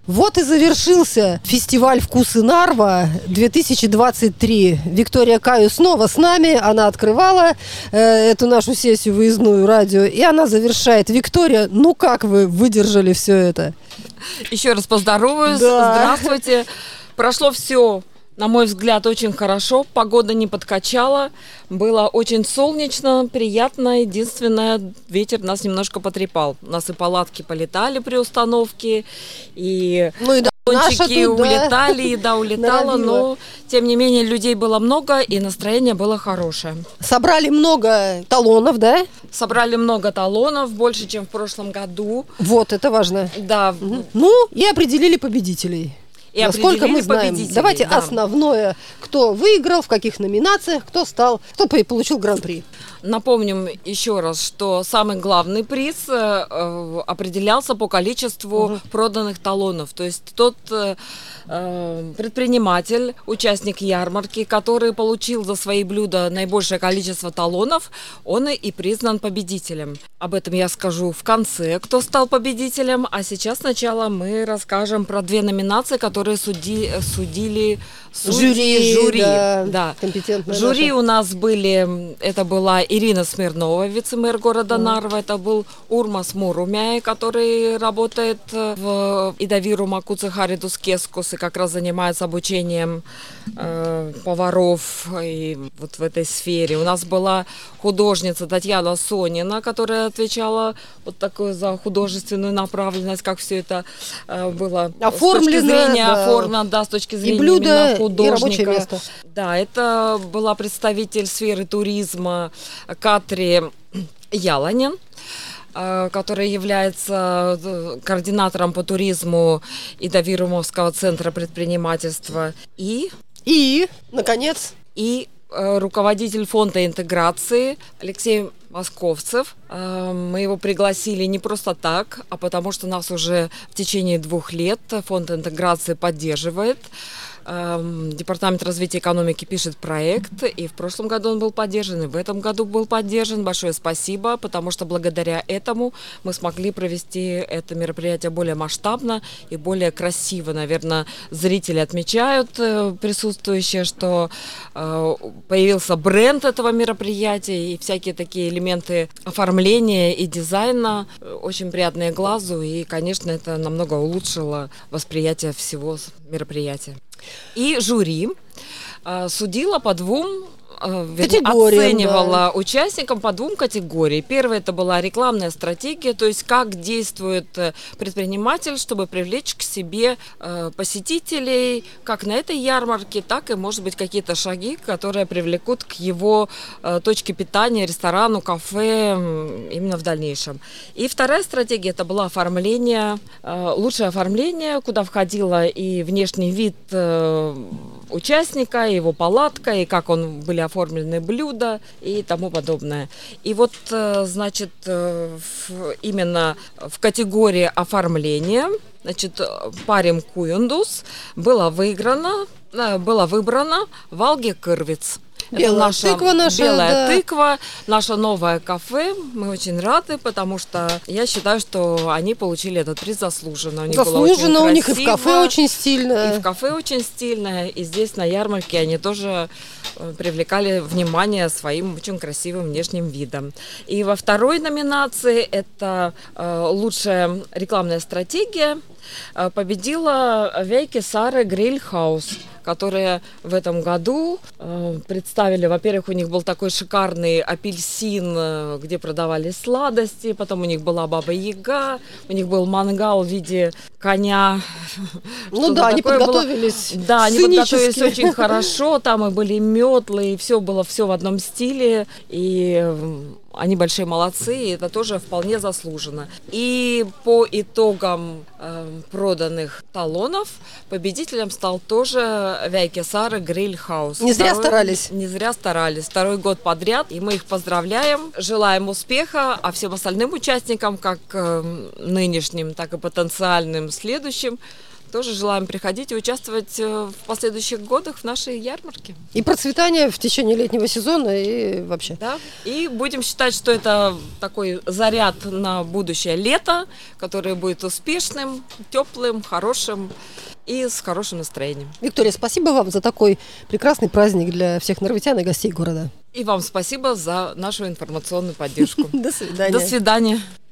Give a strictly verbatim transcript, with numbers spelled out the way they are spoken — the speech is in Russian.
Вот и завершился фестиваль «Вкусы Нарва» две тысячи двадцать три. Виктория Каю снова с нами. Она открывала э, эту нашу сессию выездную радио, и она завершает. Виктория, ну как вы выдержали все это? Еще раз поздороваюсь. Да. Здравствуйте. Прошло все, на мой взгляд, очень хорошо. Погода не подкачала. Было очень солнечно, приятно. Единственное, ветер нас немножко потрепал. У нас и палатки полетали при установке, и ну, и баллончики тут, да, улетали, еда улетала. Но, тем не менее, людей было много, и настроение было хорошее. Собрали много талонов, да? Собрали много талонов, больше, чем в прошлом году. Вот, это важно. Да. Угу. Ну, и определили победителей. И Насколько мы знаем. Давайте да. основное, кто выиграл, в каких номинациях, кто стал, кто получил гран-при. Напомним еще раз, что самый главный приз э, определялся по количеству угу. проданных талонов. То есть тот э, предприниматель, участник ярмарки, который получил за свои блюда наибольшее количество талонов, он и признан победителем. Об этом я скажу в конце, кто стал победителем. А сейчас сначала мы расскажем про две номинации, которые суди, судили судьи, жюри. жюри. Да, да. Жюри наша. У нас были, это была Ирина Смирнова, вице-мэр города mm. Нарва, это был Урмас Мурумяй, который работает в Идавиру Макуце Харидус Кескус и как раз занимается обучением э, поваров и вот в этой сфере. У нас была художница Татьяна Сонина, которая отвечала вот такую за художественную направленность, как все это э, было оформлено, с точки зрения да. оформлено, да, с точки зрения и блюдо, именно художника. И рабочее место. Да, это была представитель сферы туризма Катри Яланин, которая является координатором по туризму Идавирумовского центра предпринимательства. И, и наконец, и руководитель фонда интеграции Алексей Московцев. Мы его пригласили не просто так, а потому что нас уже в течение двух лет фонд интеграции поддерживает. Департамент развития экономики пишет проект, и в прошлом году он был поддержан, и в этом году был поддержан. Большое спасибо, потому что благодаря этому мы смогли провести это мероприятие более масштабно и более красиво. Наверное, зрители отмечают, присутствующие, что появился бренд этого мероприятия, и всякие такие элементы оформления и дизайна очень приятные глазу, и, конечно, это намного улучшило восприятие всего мероприятия. И жюри э, судила по двум, э, вернее, оценивала да. участникам по двум категориям. Первая это была рекламная стратегия, то есть как действует предприниматель, чтобы привлечь к себе э, посетителей, как на этой ярмарке, так и, может быть, какие-то шаги, которые привлекут к его э, точке питания, ресторану, кафе э, именно в дальнейшем. И вторая стратегия это было оформление, э, лучшее оформление, куда входило и внешний вид э, участника, его палатка, и как он были оформлены блюда и тому подобное. И вот, значит, в, именно в категории оформления, значит, парим Куюндус была выиграна, была выбрана Валге Кырвиц. Белая Это наша тыква наша, белая да. тыква, наше новое кафе. Мы очень рады, потому что я считаю, что они получили этот приз заслуженно. У них заслуженно, было очень у них красиво, и в кафе очень стильно. И в кафе очень стильно. И здесь на ярмарке они тоже привлекали внимание своим очень красивым внешним видом. И во второй номинации это э, лучшая рекламная стратегия. Э, победила Вейки Сары Грильхаус, которые в этом году э, представили, во-первых, у них был такой шикарный апельсин, э, где продавались сладости, потом у них была Баба-Яга, у них был мангал в виде коня. Ну да, они подготовились было. Да, они подготовились очень хорошо, там и были метлы, и все было все в одном стиле, и они большие молодцы, и это тоже вполне заслуженно. И по итогам э, проданных талонов победителем стал тоже Вейке Сары Грильхаус. Не зря Второй, старались. Не зря старались. Второй год подряд, и мы их поздравляем, желаем успеха, а всем остальным участникам, как э, нынешним, так и потенциальным следующим, тоже желаем приходить и участвовать в последующих годах в нашей ярмарке. И процветание в течение летнего сезона и вообще. Да. И будем считать, что это такой заряд на будущее лето, которое будет успешным, теплым, хорошим и с хорошим настроением. Виктория, спасибо вам за такой прекрасный праздник для всех нарвитян и гостей города. И вам спасибо за нашу информационную поддержку. До свидания. До свидания.